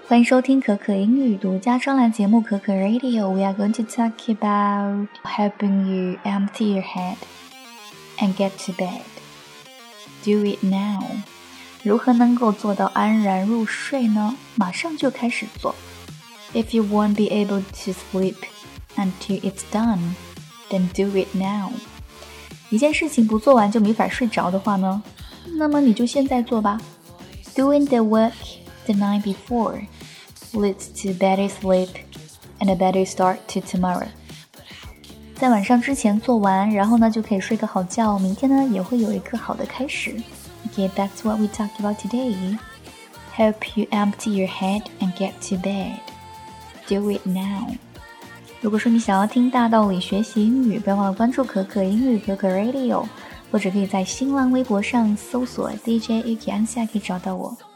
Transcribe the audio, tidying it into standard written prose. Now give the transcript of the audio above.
欢迎收听可可英语独家专栏节目可可 Radio. We are going to talk about helping you empty your head and get to bed. Do it now. 如何能够做到安然入睡呢？马上就开始做。If you won't be able to sleep until it's done, then do it now. 一件事情不做完就没法睡着的话呢，那么你就现在做吧。Doing the work the night before leads to better sleep and a better start to tomorrow. 在晚上之前做完，然后呢就可以睡个好觉，明天呢也会有一个好的开始。Okay, that's what we talked about today. Help you empty your head and get to bed. Do it now. 如果说你想要听大道理学习英语，不要忘了关注可可英语可可 Radio， 或者可以在新浪微博上搜索 DJ Yuki 安夏可以找到我。